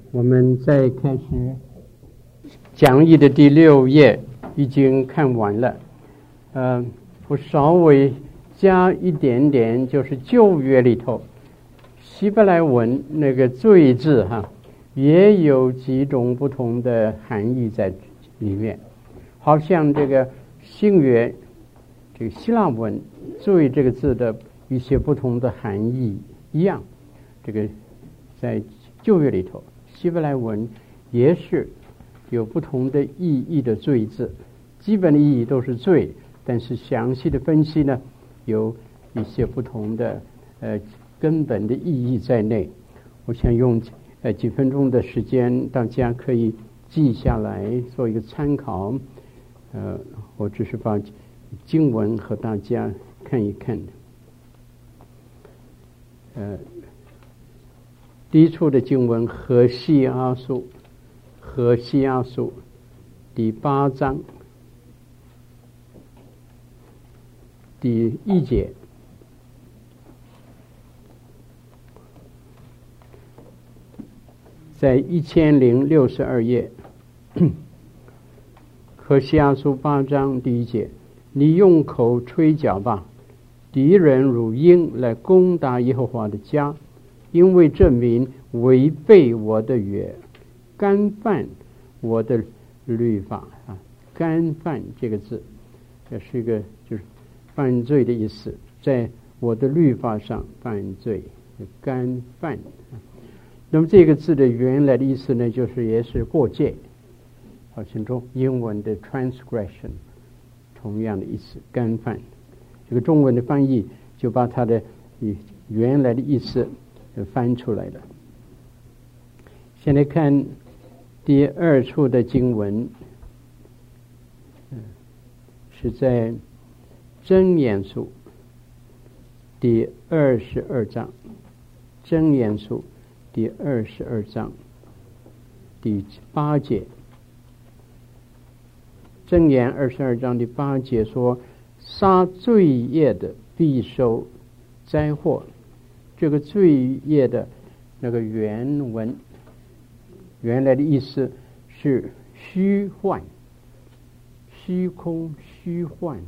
我们在开始讲义的第6页已经看完了。我稍微加一点点，就是旧约里头希伯来文那个罪字也有几种不同的含义在里面，好像这个新约这个希腊文罪这个字的一些不同的含义一样，这个在旧约里头希伯来文也是有不同的意义的罪字，基本的意义都是罪，但是详细的分析呢，有一些不同的根本的意义在内。我想用几分钟的时间，大家可以记下来做一个参考。我只是把经文和大家看一看。第一处的经文何西阿书第8章第1节，在1062页。何西阿书8章第1节，你用口吹角吧，敌人如鹰来攻打耶和华的家，因为这民违背我的约，干犯我的律法。干犯这个字也是一个就是犯罪的意思，在我的律法上犯罪，干犯。那么这个字的原来的意思呢，就是也是过界，好像中英文的 transgression 同样的意思，干犯。这个中文的翻译就把它的原来的意思翻出来了。现在看第2处的经文，是在箴言书第22章，箴言书第22章第8节。箴言22章第8节说，杀罪业的必受灾祸。这个罪业的那个原文原来的意思是虚幻、虚空、虚幻，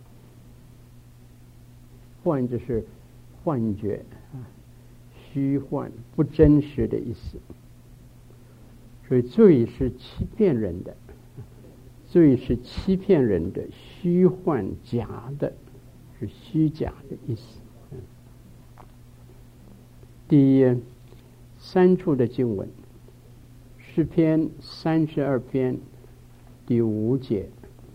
幻就是幻觉，虚幻不真实的意思。所以罪是欺骗人的，罪是欺骗人的，虚幻假的，是虚假的意思。第3处的经文，诗篇32篇第5节。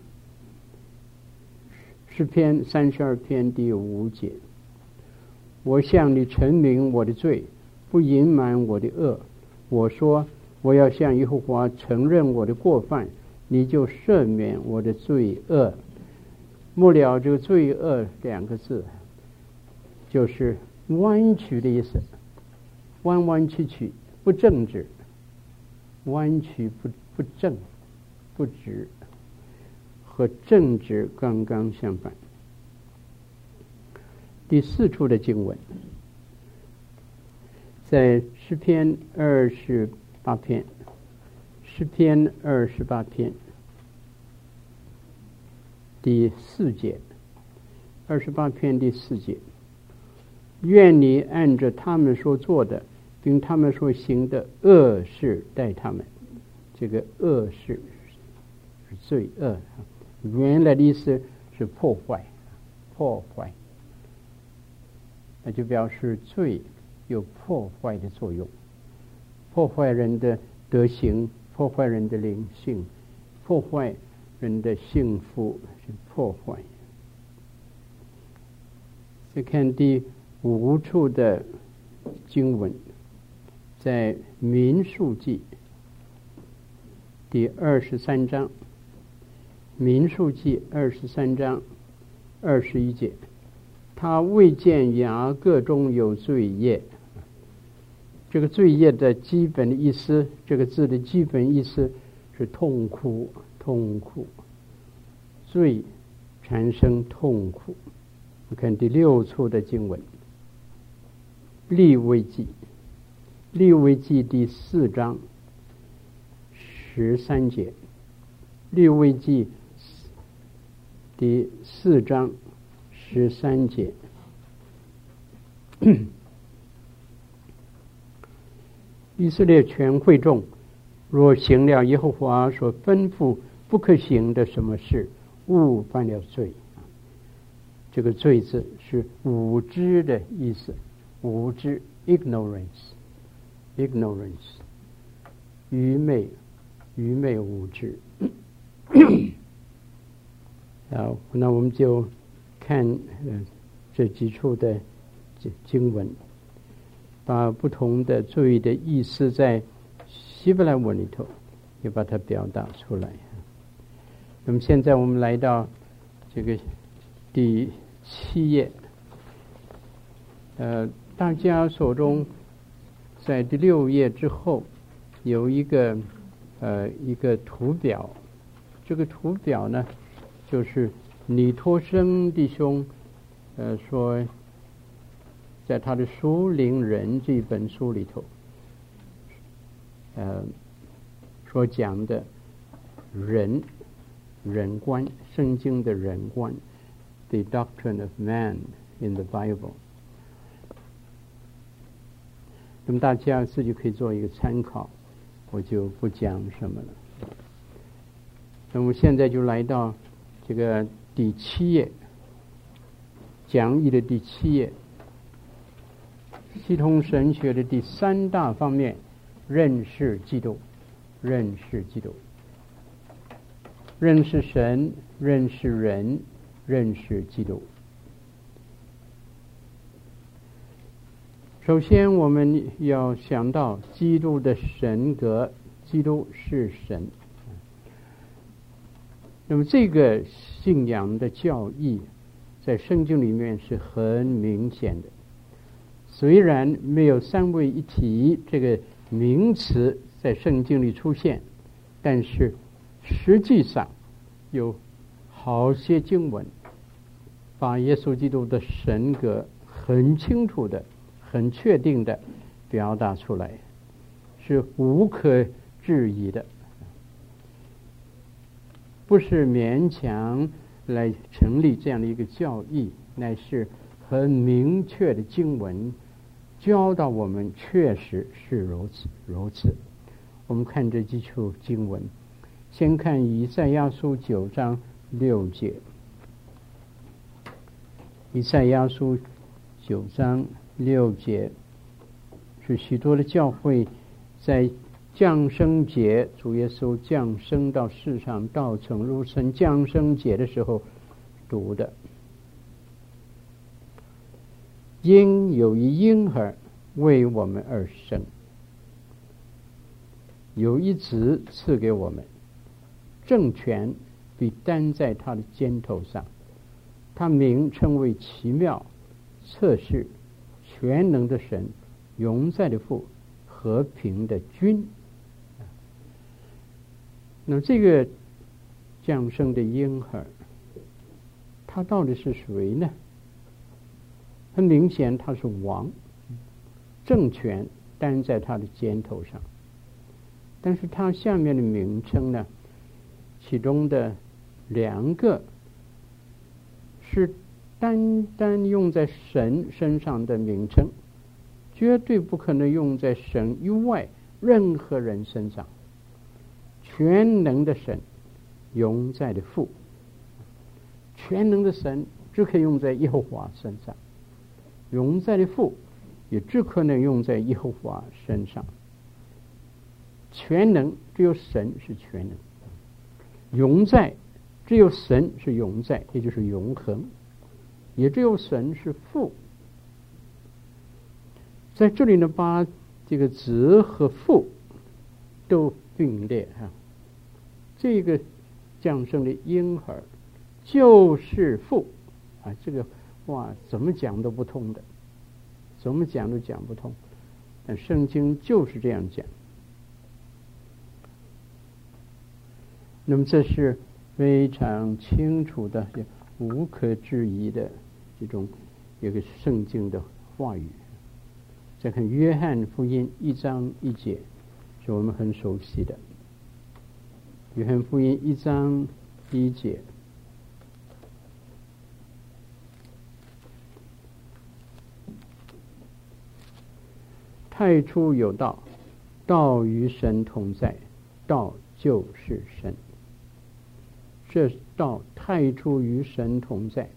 诗篇32篇第5节，我向你陈明我的罪，不隐瞒我的恶。我说我要向耶和华承认我的过犯，你就赦免我的罪恶。末了这个罪恶2个字就是弯曲的意思，弯弯曲曲，不正直，弯曲不正不直，和正直刚刚相反。第4处的经文，在诗篇28篇，诗篇28篇第4节，28篇第4节，愿你按着他们所做的并他们所行的恶事待他们。这个恶事是罪恶，原来的意思是破坏，那就表示罪有破坏的作用，破坏人的德行，破坏人的灵性，破坏人的幸福，是破坏。再看第5处的经文，在民数记第23章，民数记23章21节，他未见雅各中有罪业。这个罪业的基本的意思，这个字的基本意思是痛苦，罪产生痛苦。我看第6处的经文，利未记第4章 13节，利未记第4章13节。以色列全会众若行了耶和华所吩咐不可行的什么事，误犯了罪。这个罪字是无知的意思，无知 ignorance， 愚昧无知。好，那我们就看这几处的经文，把不同的罪的意思在希伯来文里头也把它表达出来。那么现在我们来到这个第7页，大家手中在第6页之后有一个图表，这个图表呢，就是尼托生弟兄说，在他的《属灵人》这本书里头，所讲的人观，圣经的人观 ，the doctrine of man in the Bible。那么大家自己可以做一个参考，我就不讲什么了。那么现在就来到这个第7页，讲义的第7页，系统神学的第3大方面，认识基督，认识神，认识人，认识基督。首先我们要想到基督的神格，基督是神。那么这个信仰的教义在圣经里面是很明显的，虽然没有三位一体这个名词在圣经里出现，但是实际上有好些经文把耶稣基督的神格很清楚的、很确定的表达出来，是无可置疑的，不是勉强来成立这样的一个教义，乃是很明确的经文教导我们，确实是如此。我们看这几处经文，先看以赛亚书9章6节。以赛亚书9章6节是许多的教会在降生节，主耶稣降生到世上，道成肉身降生节的时候读的。因有一婴儿为我们而生，有一子赐给我们，政权必担在他的肩头上，他名称为奇妙、策士、全能的神、永在的父、和平的君。那么这个降生的婴儿，他到底是谁呢？很明显他是王，政权担在他的肩头上，但是他下面的名称呢，其中的2个是单单用在神身上的名称，绝对不可能用在神以外任何人身上。全能的神，永在的父，全能的神只可以用在耶和华身上，永在的父也只可能用在耶和华身上。全能只有神是全能，永在只有神是永在，也就是永恒，也只有神是父。在这里呢，把这个子和父都并列哈。这个降生的婴儿就是父啊，这个话怎么讲都不通的，怎么讲都讲不通，但圣经就是这样讲。那么这是非常清楚的、无可置疑的这种一个圣经的话语。再看约翰福音1章1节，是我们很熟悉的。 约翰福音1章1节，太初有道，道与神同在，道就是神。这道太初与神同在。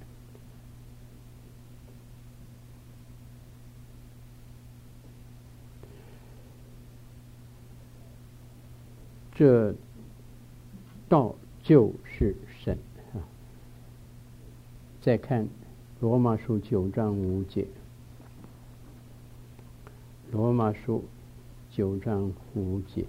这道就是神啊！再看罗马书9章5节，罗马书9章5节，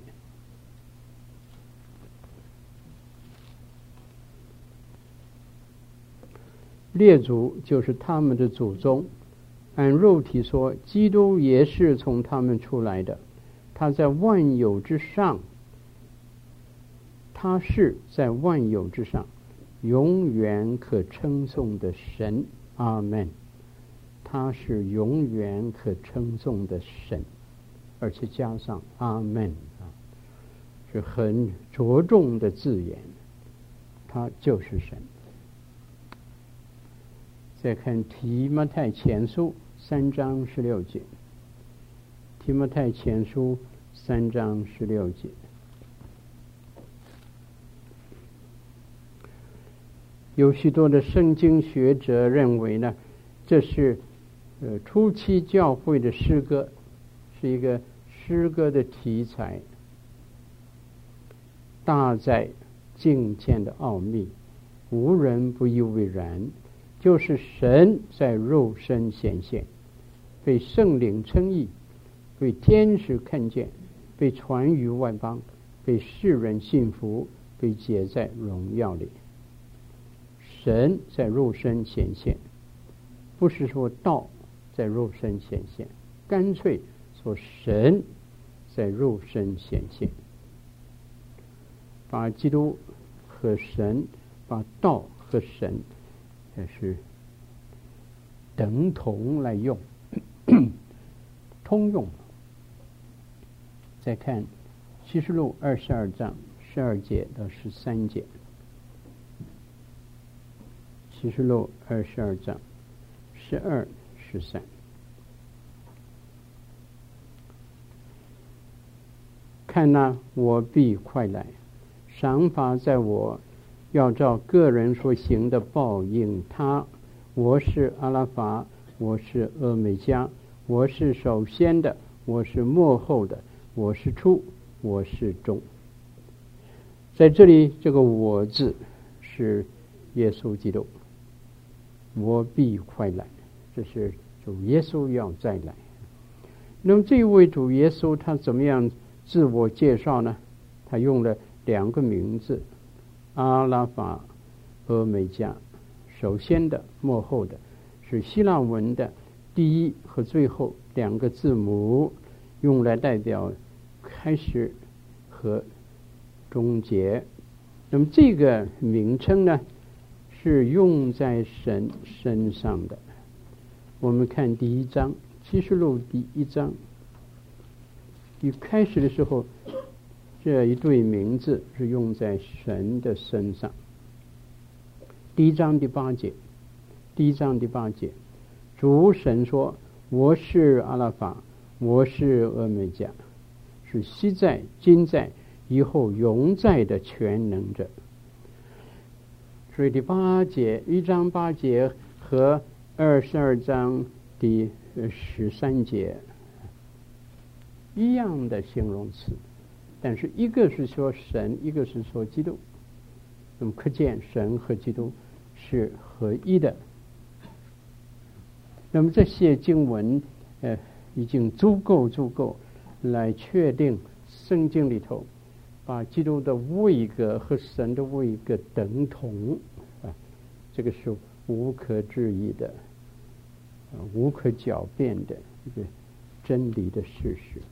列祖就是他们的祖宗，按肉体说，基督也是从他们出来的，他在万有之上。他是在万有之上，永远可称颂的神。阿们。他是永远可称颂的神，而且加上阿们啊，是很着重的字眼。他就是神。再看提摩太前书3章16节，提摩太前书3章16节。有许多的圣经学者认为呢，这是初期教会的诗歌，是一个诗歌的题材，大在敬虔的奥秘，无人不以为然，就是神在肉身显现，被圣灵称义，被天使看见，被传于外邦，被世人信服，被解在荣耀里。神在肉身显现，不是说道在肉身显现，干脆说神在肉身显现，把基督和神，把道和神也是等同来用，通用。再看启示录22章12节到13节。启示录22章12、13。看哪，我必快来，赏罚在我，要照个人所行的报应他。我是阿拉法，我是俄美加，我是首先的，我是末后的，我是初，我是终。在这里，这个我字是耶稣基督。我必快来，这是主耶稣要再来。那么这位主耶稣他怎么样自我介绍呢？他用了2个名字，阿拉法、俄美加，首先的、末后的，是希腊文的第一和最后2个字母，用来代表开始和终结。那么这个名称呢，是用在神身上的。我们看第1章，启示录第1章，一开始的时候，这一对名字是用在神的身上。第1章第8节，第1章第8节，主神说：“我是阿拉法，我是俄美加，是昔在、今在、以后永在的全能者。”所以第8节，1章8节和22章第13节一样的形容词，但是一个是说神，一个是说基督。那么可见神和基督是合一的。那么这些经文已经足够来确定圣经里头把基督的位格和神的位格等同啊，这个是无可置疑的，无可狡辩的一个真理的事实。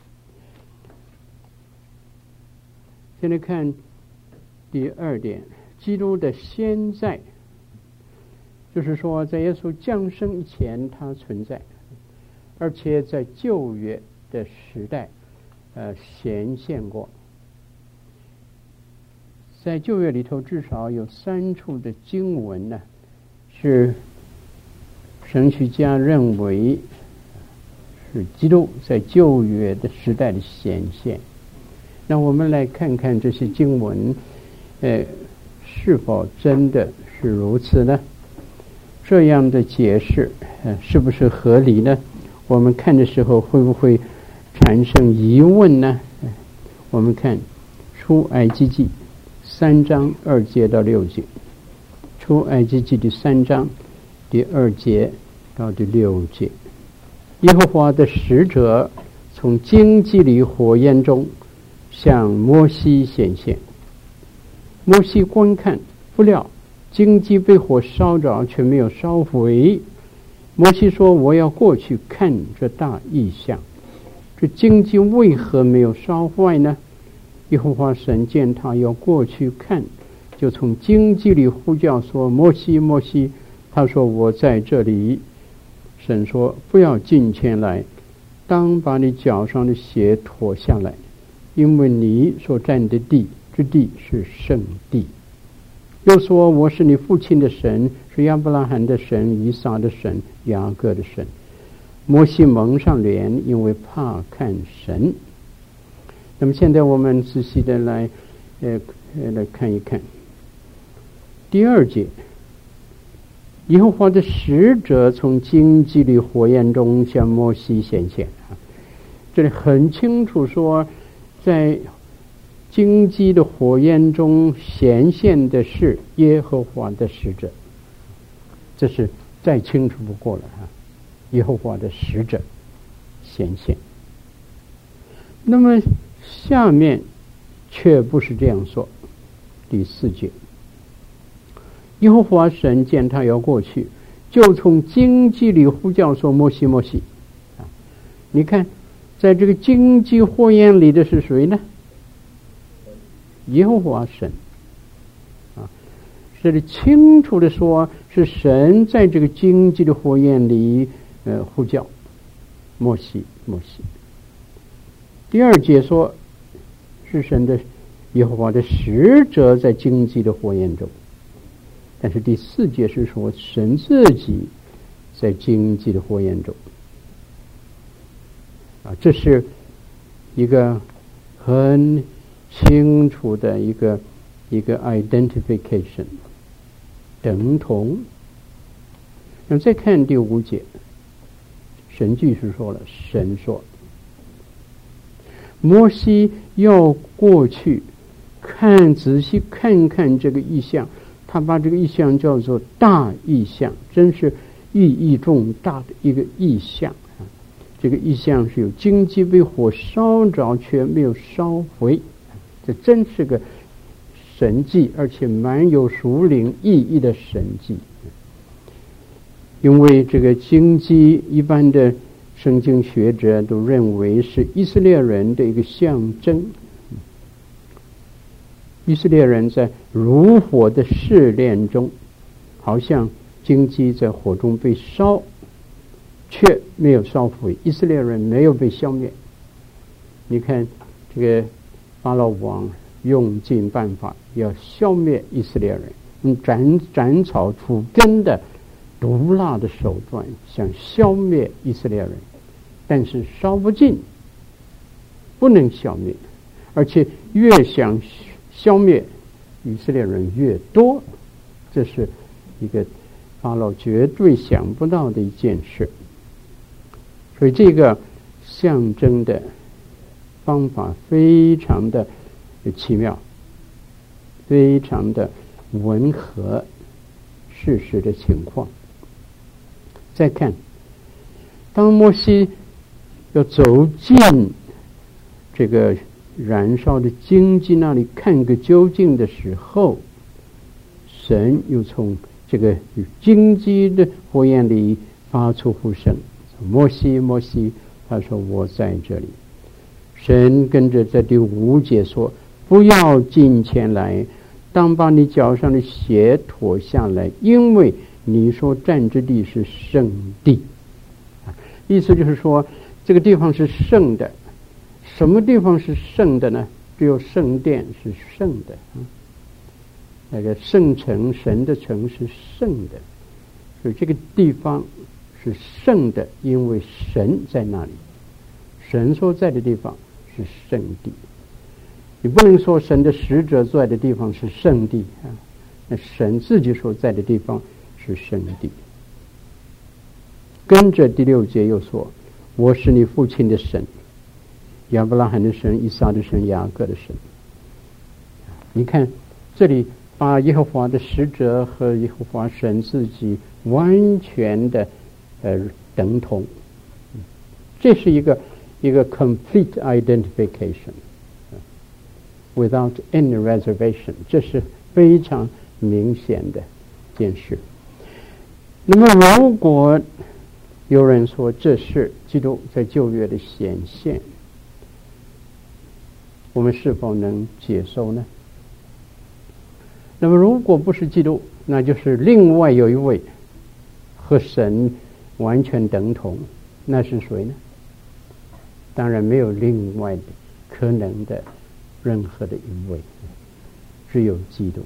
现在看第2点，基督的先在，就是说在耶稣降生以前他存在，而且在旧约的时代显现过。 在旧约里头至少有3处的经文呢，是神学家认为是基督在旧约的时代的显现。那我们来看看这些经文，是否真的是如此呢？这样的解释，是不是合理呢？我们看的时候会不会产生疑问呢？我们看出埃及记3章2节到6节，出埃及记第3章第2节到第6节。耶和华的使者从荆棘里火焰中向摩西显现，摩西观看，不料荆棘被火烧着，却没有烧毁。摩西说：“我要过去看这大异象。这荆棘为何没有烧坏呢？”耶和华神见他要过去看，就从荆棘里呼叫说：“摩西，摩西！”他说：“我在这里。”神说：“不要近前来，当把你脚上的鞋脱下来，因为你所站的地，这地是圣地。”又说：“我是你父亲的神，是亚伯拉罕的神，以撒的神，雅各的神。”摩西蒙上脸，因为怕看神。那么现在我们仔细的来看一看第2节。耶和华的使者从荆棘里火焰中向摩西显现。这里很清楚说，在荆棘的火焰中显现的是耶和华的使者，这是再清楚不过了耶和华的使者显现。那么下面却不是这样说。第4节，耶和华神见他要过去，就从荆棘里呼叫说：“摩西，摩西！”你看，在这个荆棘火焰里的是谁呢？耶和华神。这里清楚的说，是神在这个荆棘的火焰里呼叫摩西，摩西。第2节说，是神的耶和华的使者在荆棘的火焰中。但是第4节是说神自己在荆棘的火焰中。这是一个很清楚的一个 identification， 等同。那么再看第5节，神继续说了，神说摩西要过去看，仔细看看这个异象。他把这个异象叫做大异象，真是意义重大的一个异象。这个异象是有荆棘被火烧着却没有烧毁，这真是个神迹，而且蛮有属灵意义的神迹。因为这个荆棘，一般的圣经学者都认为是以色列人的一个象征。以色列人在如火的试炼中，好像荆棘在火中被烧，却没有烧毁，以色列人没有被消灭。你看这个法老王用尽办法要消灭以色列人，用斩草除根的毒辣的手段想消灭以色列人，但是烧不尽，不能消灭，而且越想消灭以色列人越多，这是一个法老绝对想不到的一件事。所以这个象征的方法非常的奇妙，非常的吻合事实的情况。再看，当摩西要走进这个燃烧的荆棘那里看个究竟的时候，神又从这个荆棘的火焰里发出呼声：“摩西，摩西！”他说：“我在这里。”神跟着在第5节说：“不要近前来，当把你脚上的鞋脱下来，因为你所站之地是圣地。”意思就是说，这个地方是圣的。什么地方是圣的呢？只有圣殿是圣的。 那个圣城，神的城是圣的，所以这个地方是圣的，因为神在那里，神所在的地方是圣地。你不能说神的使者在的地方是圣地啊，那神自己所在的地方是圣地。跟着第6节又说，我是你父亲的神，亚伯拉罕的神，以撒的神，雅各的神。你看这里把耶和华的使者和耶和华神自己完全的等同，这是一个 complete identification without any reservation， 这是非常明显的件事。那么如果有人说这是基督在旧约的显现，我们是否能接受呢？那么如果不是基督，那就是另外有一位和神完全等同，那是谁呢？当然没有另外的可能的任何的一位，只有基督。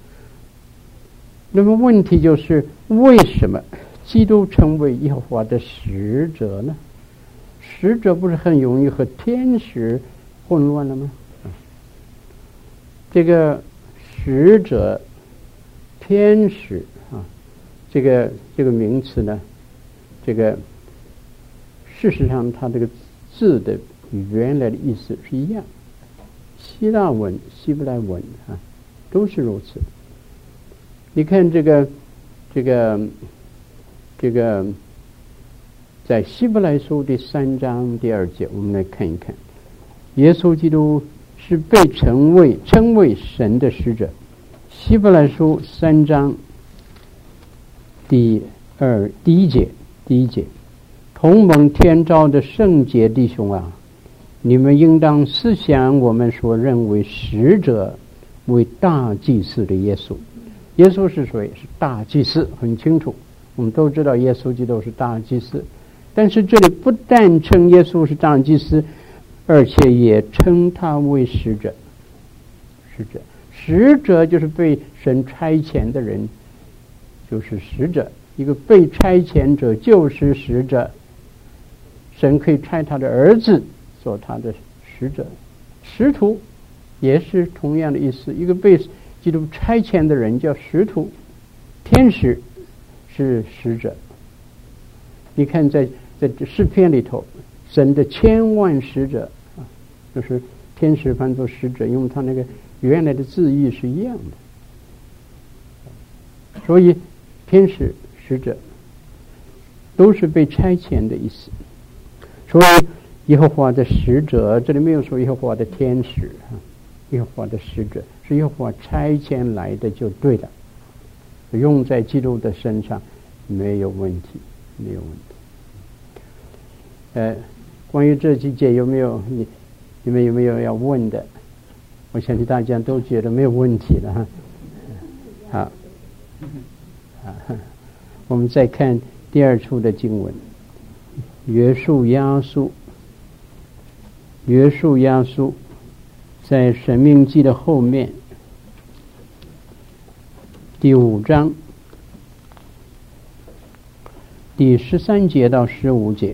那么问题就是为什么基督成为耶和华的使者呢？使者不是很容易和天使混乱了吗？这个使者、天使啊，这个名词呢，这个事实上它这个字的原来的意思是一样，希腊文、希伯来文啊都是如此。你看这个在希伯来书第3章第2节，我们来看一看，耶稣基督是被称为神的使者。希伯来书3章第一节，同蒙天召的圣洁弟兄啊，你们应当思想我们所认为使者为大祭司的耶稣。耶稣是谁？是大祭司，很清楚，我们都知道耶稣基督是大祭司。但是这里不但称耶稣是大祭司，而且也称他为使者。使者就是被神差遣的人，就是使者。一个被差遣者就是使者。神可以差他的儿子做他的使者。使徒也是同样的意思，一个被基督差遣的人叫使徒。天使是使者。你看在诗篇里头，神的千万使者啊，就是天使翻作使者，因为他那个原来的字义是一样的，所以天使、使者都是被差遣的意思。所以耶和华的使者，这里没有说耶和华的天使啊，耶和华的使者是耶和华差遣来的就对了，用在基督的身上没有问题。关于这几节有没有你们有没有要问的？我相信大家都觉得没有问题了哈。好，我们再看第2处的经文，约书亚书在申命记的后面第5章第13节到15节。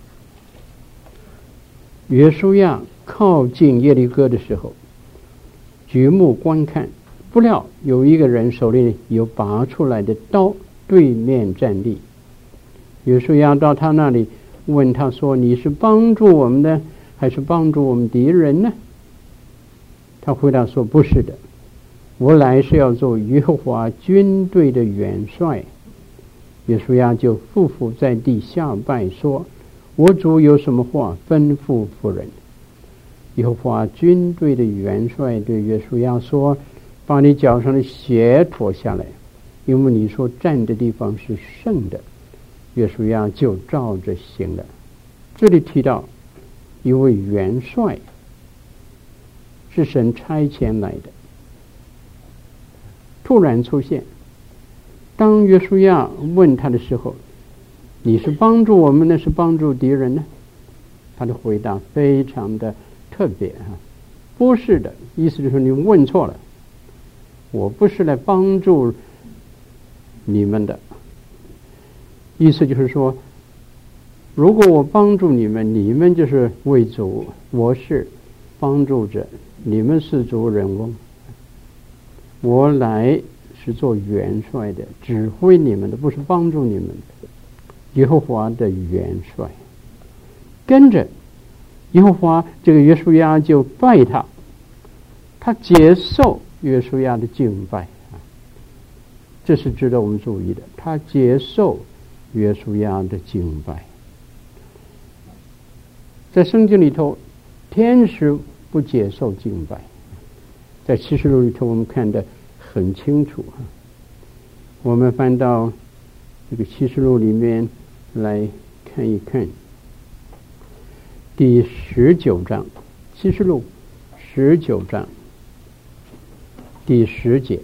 约书亚靠近耶利哥的时候，举目观看，不料有一个人手里有拔出来的刀，对面站立。约书亚到他那里问他说，你是帮助我们的还是帮助我们敌人呢？他回答说，不是的，我来是要做耶和华军队的元帅。约书亚就俯伏在地下拜说，我主有什么话吩咐夫人？耶和华军队的元帅对约书亚说，把你脚上的鞋脱下来，因为你所站的地方是圣的。约书亚就照着行了。这里提到一位元帅是神差遣来的，突然出现。当约书亚问他的时候，你是帮助我们呢，是帮助敌人呢？他的回答非常的特别不是的，意思就是你问错了。 我不是来帮助你们的。意思就是说，如果我帮助你们，你们就是为主，我是帮助者，你们是主人翁。我来是做元帅的，指挥你们的，不是帮助你们的。耶和华的元帅，跟着耶和华这个约书亚就拜他，他接受约书亚的敬拜，这是值得我们注意的。他接受约书亚的敬拜。在圣经里头，天使不接受敬拜，在启示录里头我们看得很清楚。我们翻到这个启示录里面来看一看，第19章，启示录19章第10节，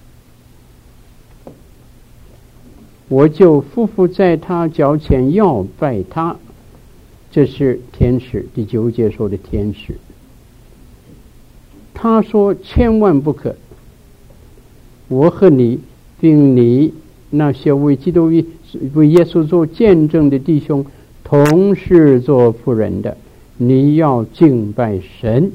我就匍匐在他脚前要拜他。这是天使，第9节说的天使。他说千万不可，我和你并你那些为基督为耶稣做见证的弟兄同是做仆人的，你要敬拜神，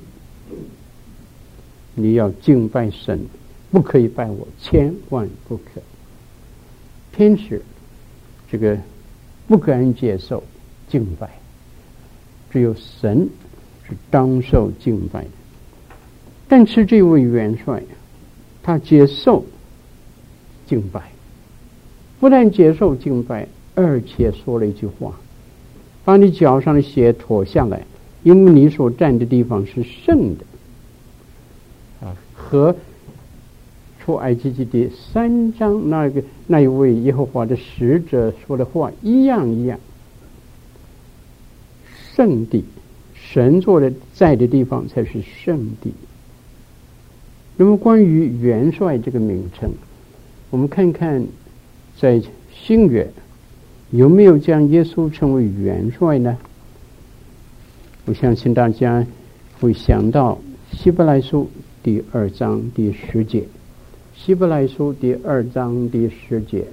你要敬拜神，不可以拜我，千万不可。天使这个不敢接受敬拜，只有神是当受敬拜的。但是这位元帅他接受敬拜，不但接受敬拜，而且说了一句话：把你脚上的鞋脱下来，因为你所站的地方是圣的。和出埃及记第3章那一位耶和华的使者说的话一样。圣地，神坐的在的地方才是圣地。那么关于元帅这个名称，我们看看在新约有没有将耶稣称为元帅呢？我相信大家会想到希伯来书第2章第10节，希伯来书第2章第10节，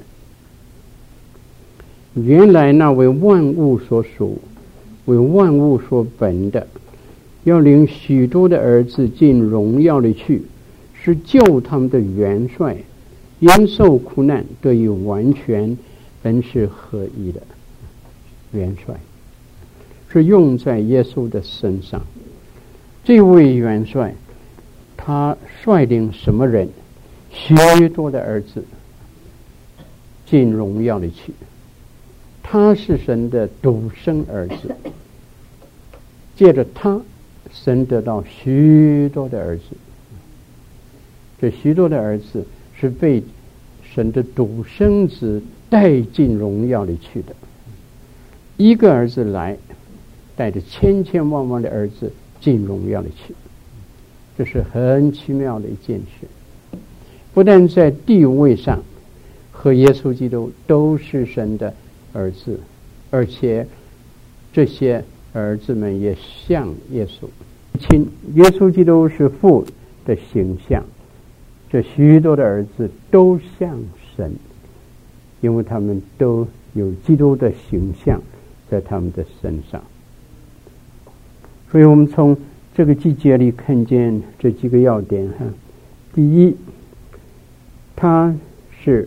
原来那为万物所属，为万物所本的，要领许多的儿子进荣耀里去，是救他们的元帅，因受苦难得以完全，本是合一的。元帅是用在耶稣的身上。这位元帅他率领什么人？许多的儿子进荣耀里去。他是神的独生儿子，借着他，神得到许多的儿子。这许多的儿子是被神的独生子带进荣耀里去的。一个儿子来，带着千千万万的儿子进荣耀里去，这是很奇妙的一件事。不但在地位上和耶稣基督都是神的儿子，而且这些儿子们也像耶稣。耶稣基督是父的形象，这许多的儿子都像神，因为他们都有基督的形象在他们的身上。所以我们从这个季节里看见这几个要点。第一，他是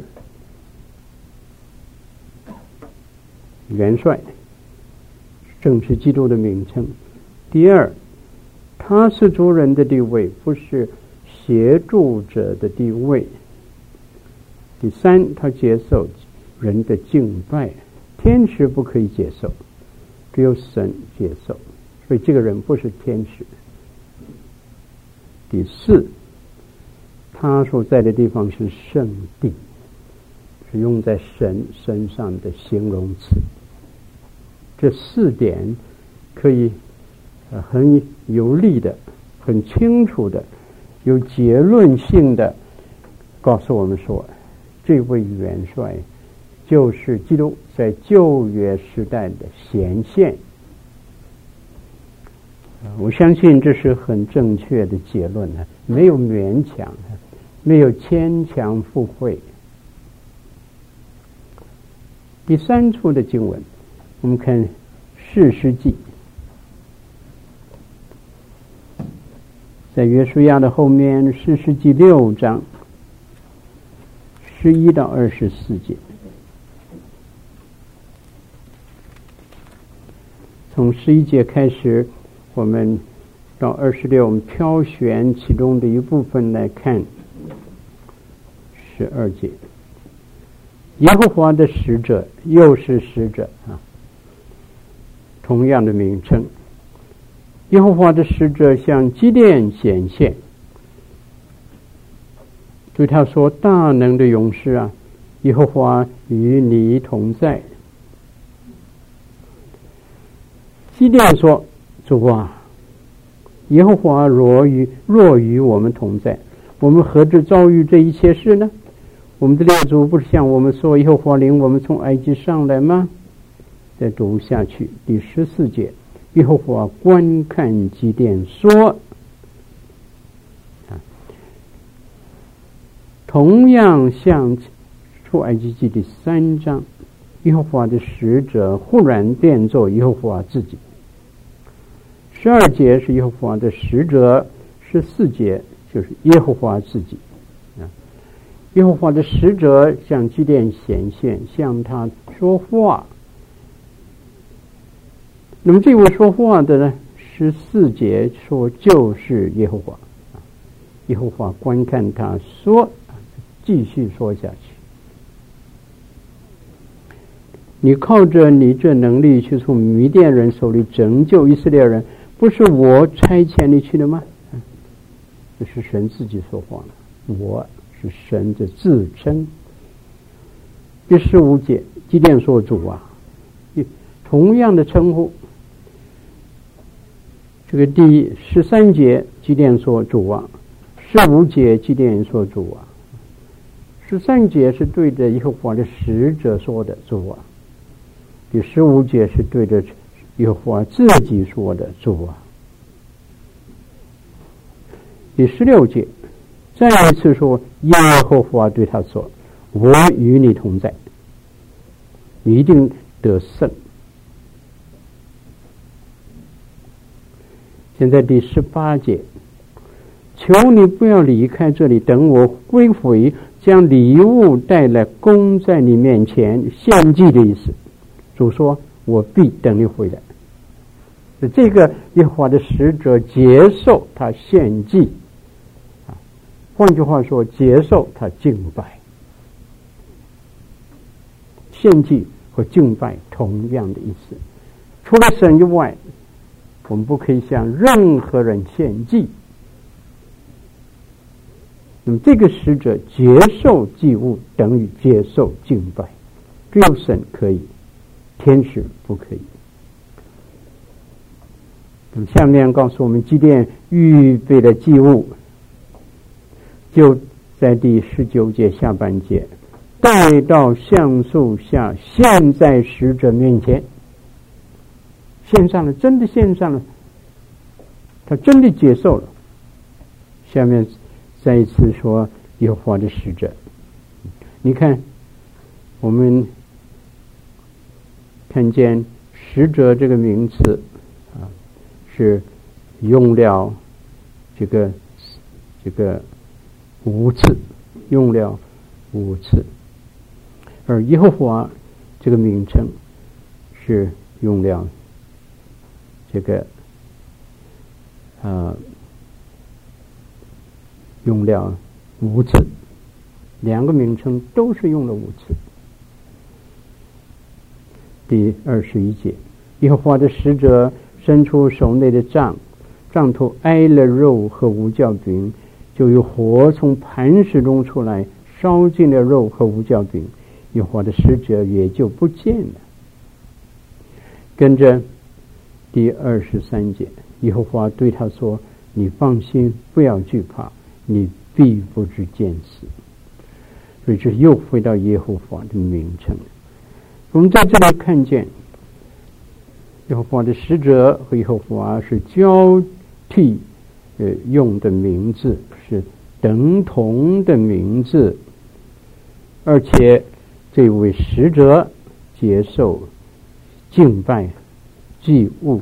元帅，正是基督的名称。第二，他是主人的地位，不是协助者的地位。第三，他接受人的敬拜，天使不可以接受，只有神接受，所以这个人不是天使。第四，他所在的地方是圣地，是用在神身上的形容词。这4点可以很有力的、很清楚的、有结论性的告诉我们说，这位元帅就是基督在旧约时代的显现。我相信这是很正确的结论，没有勉强。 没有牵强附会。第三处的经文，我们看士师记，在约书亚的后面，士师记6章11到24节。从11节开始，我们到26，我们挑选其中的一部分来看。12节，耶和华的使者，又是使者啊，同样的名称。耶和华的使者向基甸显现，对他说：大能的勇士啊，耶和华与你同在。基甸说：主啊，耶和华若与我们同在，我们何至遭遇这一切事呢？我们的列祖不是向我们说，耶和华领我们从埃及上来吗？再读下去，第14节，耶和华观看基甸说，同样像出埃及记第3章，耶和华的使者忽然变作耶和华自己。12节是耶和华的使者，14节就是耶和华自己。耶和华的使者向基甸显现，向他说话。那么这位说话的呢，14节说就是耶和华。耶和华观看他说，继续说下去。你靠着你这能力去从米甸人手里拯救以色列人，不是我差遣你去的吗？这是神自己说话了，我是神的自称。第15节，基甸说：主啊，同样的称呼。这个第13节，基甸说：主啊。15节，基甸说：主啊。13节是对着耶和华的使者说的，主啊。第15节是对着耶和华自己说的，主啊。第16节再一次说，耶和华对他说：我与你同在，你一定得胜。现在第18节，求你不要离开这里，等我归回，将礼物带来供在你面前，献祭的意思。主说：我必等你回来。这个耶和华的使者接受他献祭，换句话说，接受他敬拜。献祭和敬拜同样的意思。除了神以外，我们不可以向任何人献祭。那么这个使者接受祭物等于接受敬拜，只有神可以，天使不可以。那么下面告诉我们，基甸预备的祭物，就在第19节下半节，带到橡树下，献在使者面前。献上了，真的献上了，他真的接受了。下面再一次说耶和华的使者。你看，我们看见使者这个名词是用了这个5次，用了5次，而耶和华这个名称是用了用了5次，两个名称都是用了5次。第21节，耶和华的使者伸出手内的杖，杖头挨了肉和无酵饼，就有火从磐石中出来，烧尽了肉和无酵饼，耶和华的使者也就不见了。跟着第23节，耶和华对他说：你放心，不要惧怕，你必不至见死。所以这又回到耶和华的名称。我们在这里看见耶和华的使者和耶和华是交替用的名字，是等同的名字，而且这位使者接受敬拜祭物，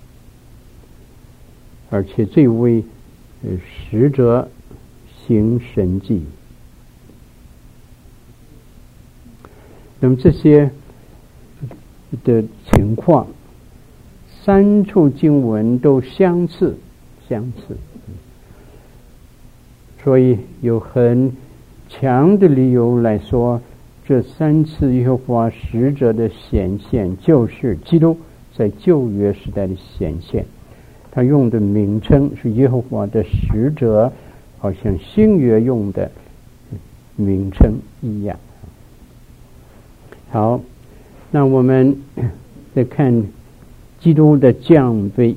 而且这位使者行神迹。那么这些的情况，3处经文都相似，所以有很强的理由来说，这3次耶和华使者的显现就是基督在旧约时代的显现。他用的名称是耶和华的使者，好像新约用的名称一样。好，那我们再看基督的降卑。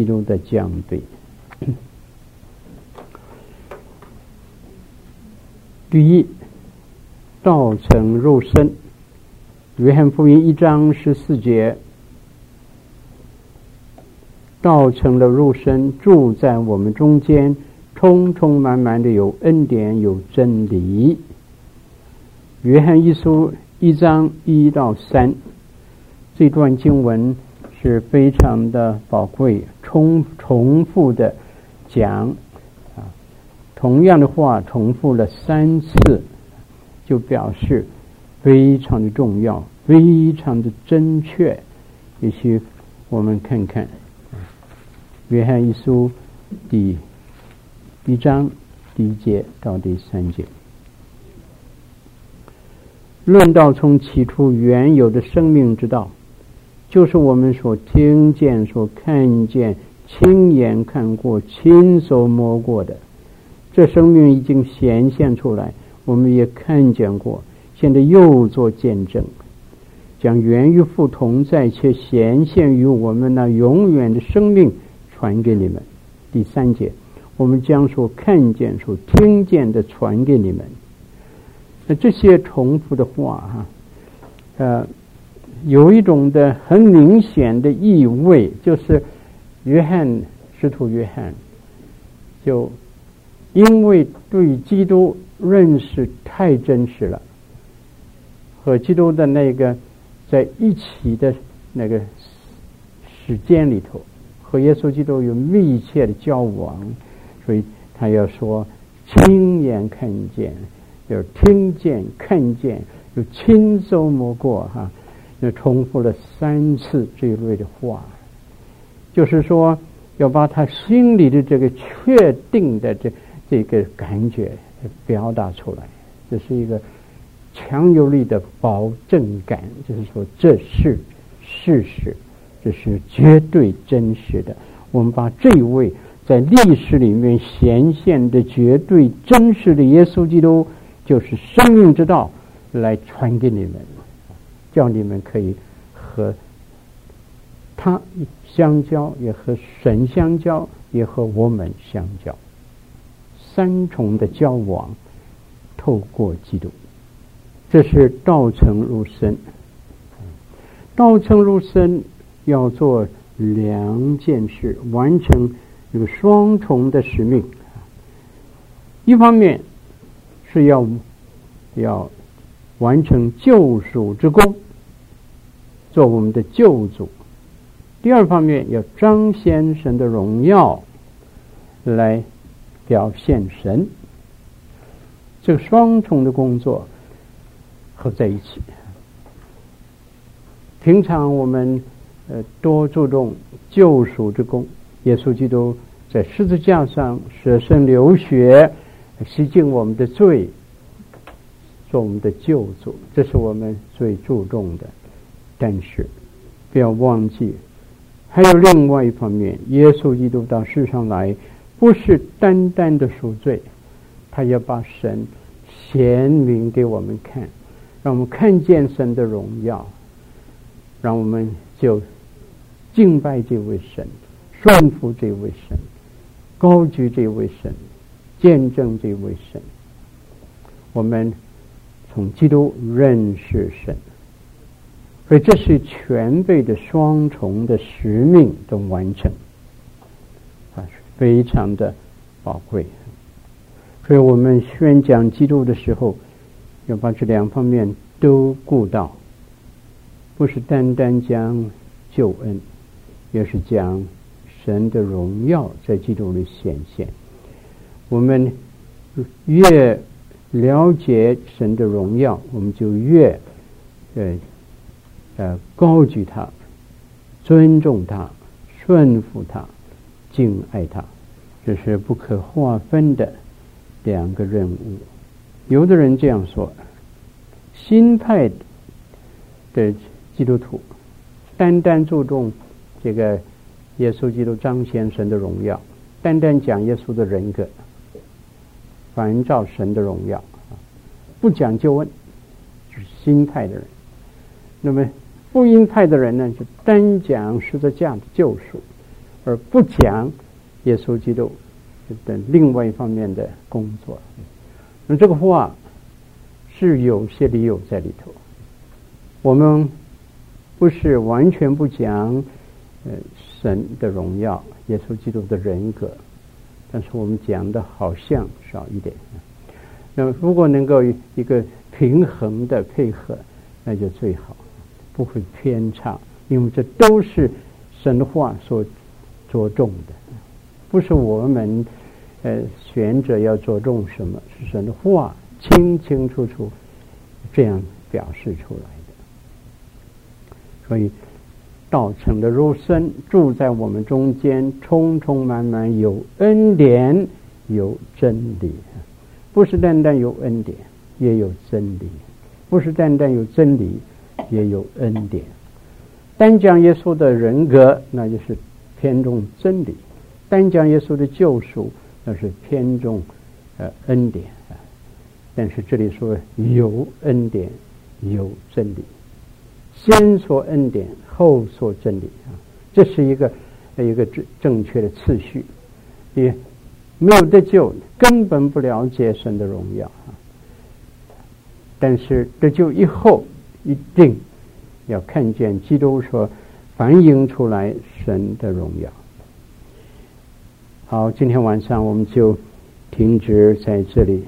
第一，道成肉身。约翰福音1章14节，道成了肉身，住在我们中间，充充满满的有恩典有真理。约翰一书1章1到3，这段经文是非常的宝贵，重复的讲同样的话重复了3次，就表示非常的重要，非常的正确。也许我们看看约翰一书第1章第1节到第3节，论到从起初原有的生命之道，就是我们所听见所看见亲眼看过亲手摸过的。这生命已经显现出来，我们也看见过，现在又做见证，将原与父同在且显现于我们那永远的生命传给你们。第3节，我们将所看见所听见的传给你们。那这些重复的话有一种的很明显的意味，就是使徒约翰就因为对基督认识太真实了，和基督的那个在一起的那个时间里头，和耶稣基督有密切的交往，所以他要说亲眼看见，有听见看见，有亲手摸过就重复了3次这一类的话，就是说要把他心里的这个确定的这个感觉表达出来，这是一个强有力的保证感，就是说这是事实，这是绝对真实的。我们把这一位在历史里面显现的绝对真实的耶稣基督，就是生命之道，来传给你们，叫你们可以和他相交，也和神相交，也和我们相交，3重的交往，透过基督。这是道成肉身。道成肉身要做2件事，完成这个双重的使命。一方面是要完成救赎之功，做我们的救主；第二方面要彰显神的荣耀，来表现神。这个双重的工作合在一起。平常我们多注重救赎之功，耶稣基督在十字架上舍身流血，洗净我们的罪，做我们的救主，这是我们最注重的。但是不要忘记，还有另外一方面，耶稣基督到世上来，不是单单的赎罪，他要把神显明给我们看，让我们看见神的荣耀，让我们就敬拜这位神，顺服这位神，高举这位神，见证这位神。我们从基督认识神，所以这是全备的双重的使命的完成，非常的宝贵。 所以我们宣讲基督的时候，要把这两方面都顾到，不是单单讲救恩，也是讲神的荣耀在基督里显现。我们越了解神的荣耀，我们就越高举他，尊重他，顺服他，敬爱他，这是不可划分的两个任务。有的人这样说，新派的基督徒单单注重这个耶稣基督彰显神的荣耀，单单讲耶稣的人格，反照神的荣耀，不讲救恩，就是新派的人。那么福音派的人呢，就单讲十字架的救赎，而不讲耶稣基督的另外一方面的工作。那这个话是有些理由在里头。我们不是完全不讲神的荣耀，耶稣基督的人格，但是我们讲的好像少一点。那如果能够一个平衡的配合，那就最好，不会偏差，因为这都是神的话所着重的，不是我们选择要着重什么，是神的话清清楚楚这样表示出来的。所以道成的肉身住在我们中间，充充满满，有恩典有真理，不是单单有恩典，也有真理；不是单单有真理，也有恩典。单讲耶稣的人格，那就是偏重真理；单讲耶稣的救赎，那是偏重恩典。但是这里说有恩典有真理，先说恩典后说真理，这是一个正确的次序。也没有得救，根本不了解神的荣耀，但是得救以后一定要看见基督所反映出来神的荣耀。好，今天晚上我们就停止在这里。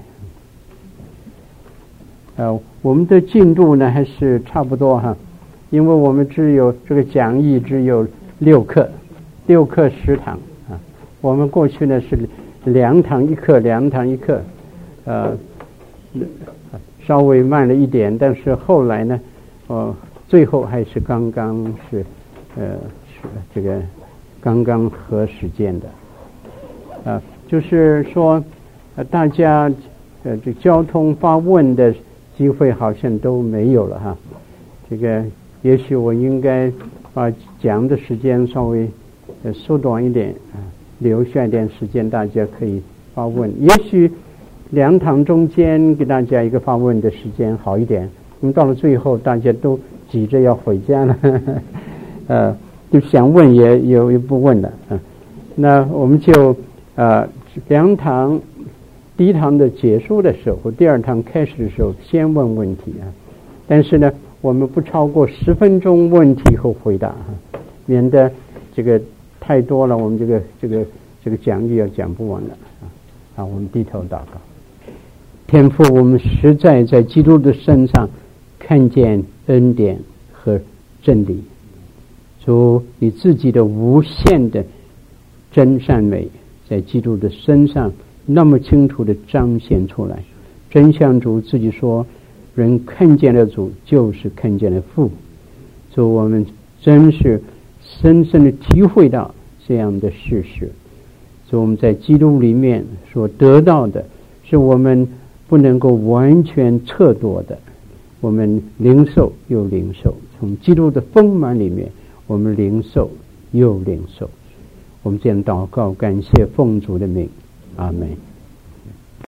我们的进度呢还是差不多哈，因为我们只有这个讲义只有6课10堂啊。我们过去呢是2堂1课2堂1课，稍微慢了一点，但是后来呢，最后还是刚刚是这个刚刚合时间的，就是说大家这交通发问的机会好像都没有了哈。这个也许我应该把讲的时间稍微缩短一点啊，留下一点时间大家可以发问。也许2堂中间给大家一个发问的时间好一点，因为到了最后大家都急着要回家了，就想问也不问了啊。那我们就2堂。第1堂的结束的时候，第2堂开始的时候，先问问题啊。但是呢，我们不超过10分钟问题和回答啊，免得这个太多了，我们这个讲义要讲不完了啊。我们低头祷告。天父，我们实在在基督的身上看见恩典和真理，主你自己的无限的真善美在基督的身上那么清楚的彰显出来。真像主自己说，人看见了主就是看见了父。所以我们真是深深的体会到这样的事实。所以我们在基督里面所得到的是我们不能够完全测度的，我们领受又领受，从基督的丰满里面我们领受又领受。我们这样祷告，感谢奉主的名，阿们。